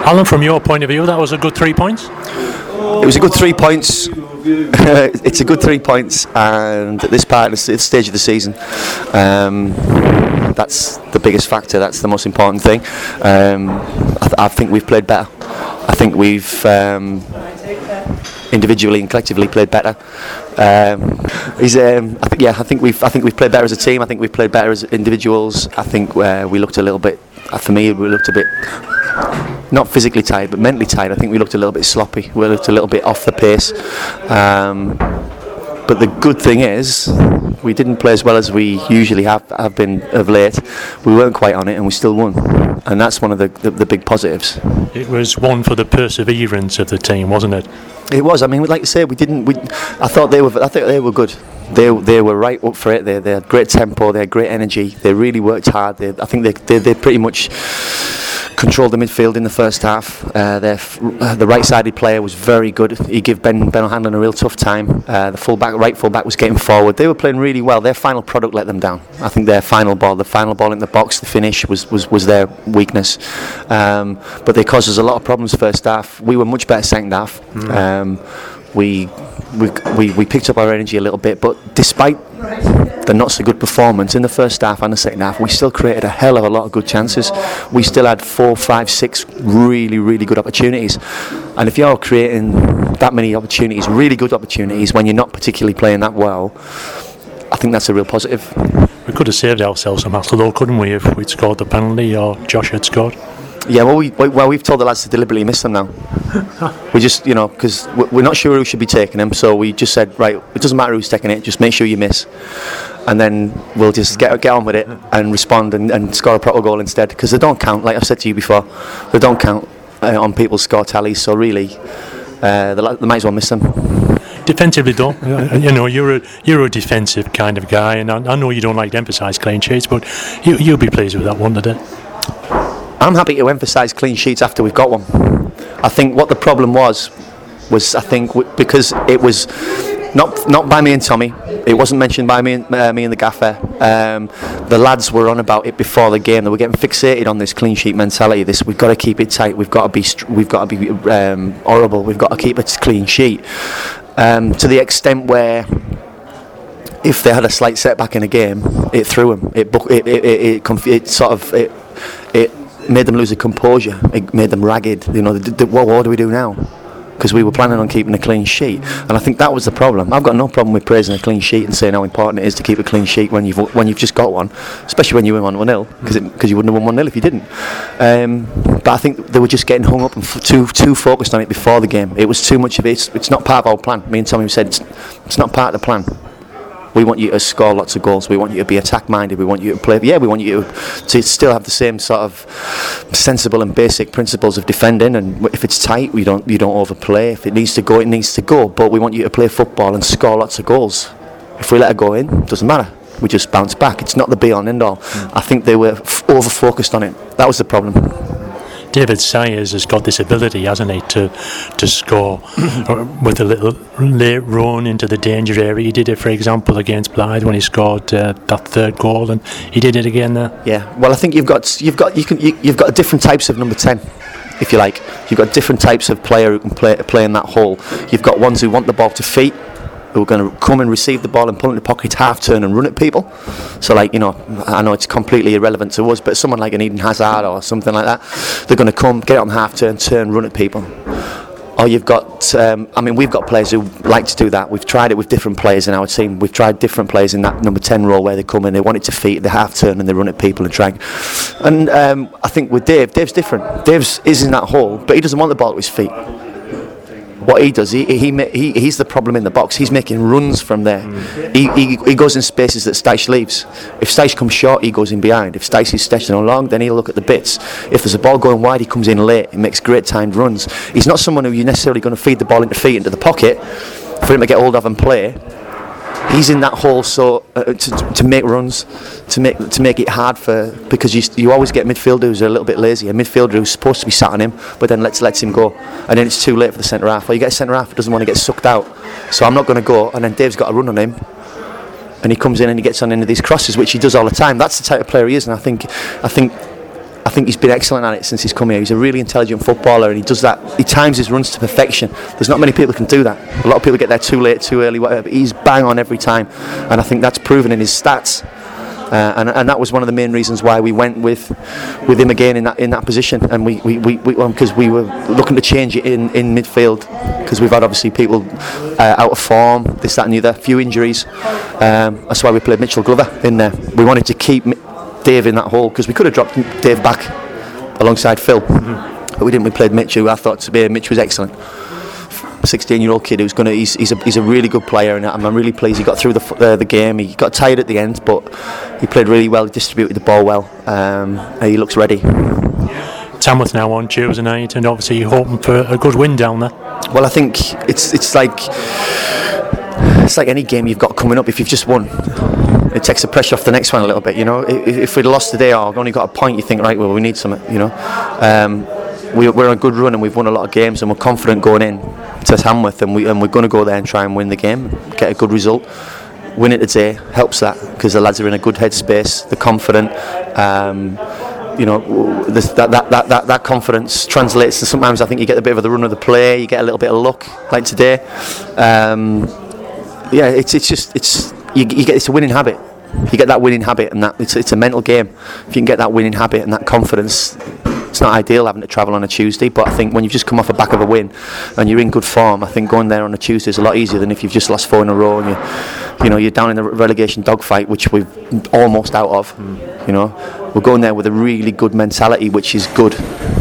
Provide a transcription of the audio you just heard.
Alan, from your point of view, that was a good 3 points? It was a good 3 points. It's a good 3 points, and at this part, this stage of the season, that's the biggest factor. That's the most important thing. I think we've played better. I think we've individually and collectively played better. I think we've played better as a team. I think we've played better as individuals. I think we looked a little bit. For me, we looked a bit. Not physically tired, but mentally tired. I think we looked a little bit sloppy. We looked a little bit off the pace. But the good thing is, we didn't play as well as we usually have been of late. We weren't quite on it, and we still won. And that's one of the big positives. It was one for the perseverance of the team, wasn't it? It was. I mean, like you say, I thought they were good. They were right up for it. They had great tempo. They had great energy. They really worked hard. I think they pretty much controlled the midfield in the first half. The right-sided player was very good. He gave Ben O'Hanlon a real tough time. The right fullback was getting forward. They were playing really well. Their final product let them down. I think their final ball in the box, the finish was their weakness. But they caused us a lot of problems first half. We were much better second half. We picked up our energy a little bit, but despite the not so good performance in the first half and the second half, we still created a hell of a lot of good chances. We still had 4, 5, 6 really, really good opportunities. And if you're creating that many opportunities, really good opportunities, when you're not particularly playing that well, I think that's a real positive. We could have saved ourselves a matter though, couldn't we, if we'd scored the penalty or Josh had scored? Yeah, we've told the lads to deliberately miss them now. We just, because we're not sure who should be taking them, so we just said, right, it doesn't matter who's taking it, just make sure you miss, and then we'll just get on with it and respond and score a proper goal instead, because they don't count, like I've said to you before, they don't count on people's score tallies, so really, they might as well miss them. Defensively though, you're a defensive kind of guy, and I know you don't like to emphasise clean sheets, but you'll be pleased with that one today. I'm happy to emphasise clean sheets after we've got one. I think what the problem was I think because it was not by me and Tommy, it wasn't mentioned by me and the gaffer. The lads were on about it before the game. They were getting fixated on this clean sheet mentality. This, we've got to keep it tight. We've got to be horrible. We've got to keep a clean sheet. To the extent where, if they had a slight setback in a game, it threw them. It made them lose their composure. It made them ragged. What do we do now? Because we were planning on keeping a clean sheet, and I think that was the problem. I've got no problem with praising a clean sheet and saying how important it is to keep a clean sheet when you've just got one, especially when you win 1-0, because you wouldn't have won 1-0 if you didn't. But I think they were just getting hung up and too focused on it before the game. It was too much of it. It's not part of our plan. Me and Tommy said it's not part of the plan. We want you to score lots of goals. We want you to be attack-minded. We want you to play. Yeah, we want you to still have the same sort of sensible and basic principles of defending. And if it's tight, you don't overplay. If it needs to go, it needs to go. But we want you to play football and score lots of goals. If we let it go in, it doesn't matter. We just bounce back. It's not the be-all and end-all. I think they were over-focused on it. That was the problem. David Sayers has got this ability, hasn't he, to score with a little late run into the danger area. He did it, for example, against Blythe when he scored that third goal, and he did it again there. Yeah, well, I think you've got different types of number 10, if you like. You've got different types of player who can play in that hole. You've got ones who want the ball to feet, who are going to come and receive the ball and pull it in the pocket, half turn and run at people. So, I know it's completely irrelevant to us, but someone like an Eden Hazard or something like that, they're going to come, get it on half turn, run at people. Or you've got, we've got players who like to do that. We've tried it with different players in our team. We've tried different players in that number 10 role where they come in, they want it to feet, they half turn and they run at people and try. And I think with Dave's different. Dave's is in that hole, but he doesn't want the ball to his feet. What he does, he's the problem in the box. He's making runs from there. He goes in spaces that Stice leaves. If Stice comes short, he goes in behind. If Stice is stretching along, then he'll look at the bits. If there's a ball going wide, he comes in late. He makes great timed runs. He's not someone who you're necessarily going to feed the ball into feet into the pocket for him to get hold of and play. He's in that hole so to make runs, to make it hard because you always get midfielder who's a little bit lazy, a midfielder who's supposed to be sat on him, but then lets him go, and then it's too late for the centre half. Or you get a centre half who doesn't want to get sucked out, so I'm not going to go, and then Dave's got to run on him, and he comes in and he gets on into these crosses, which he does all the time. That's the type of player he is, and I think think he's been excellent at it since he's come here. He's a really intelligent footballer, and he does that. He times his runs to perfection. There's not many people who can do that. A lot of people get there too late, too early, whatever. But he's bang on every time, and I think that's proven in his stats. And that was one of the main reasons why we went with him again in that position, and because we were looking to change it in midfield, because we've had obviously people out of form, this, that and the other, few injuries. That's why we played Mitchell Glover in there. We wanted to keep Dave in that hole, because we could have dropped Dave back alongside Phil, but we didn't. We played Mitch, who I thought Mitch was excellent. 16-year-old kid who's gonna. He's a really good player, and I'm really pleased he got through the game. He got tired at the end, but he played really well. He distributed the ball well. He looks ready. Tamworth now on Tuesday night, and obviously you're hoping for a good win down there. Well, I think it's like any game you've got coming up. If you've just won, it takes the pressure off the next one a little bit. You know, if we'd lost today or only got a point, you think, right, well, we need something. You know. We're on a good run, and we've won a lot of games, and we're confident going in to Tamworth, and we're going to go there and try and win the game, get a good result. Win it today helps that, because the lads are in a good headspace, they're confident. You know, that confidence translates to, sometimes I think you get a bit of the run of the play, you get a little bit of luck, like today. Yeah, it's a winning habit. You get that winning habit, and that it's a mental game. If you can get that winning habit and that confidence. It's not ideal having to travel on a Tuesday, but I think when you've just come off the back of a win and you're in good form, I think going there on a Tuesday is a lot easier than if you've just lost 4 in a row and you're down in the relegation dogfight, which we're almost out of. You know, we're going there with a really good mentality, which is good.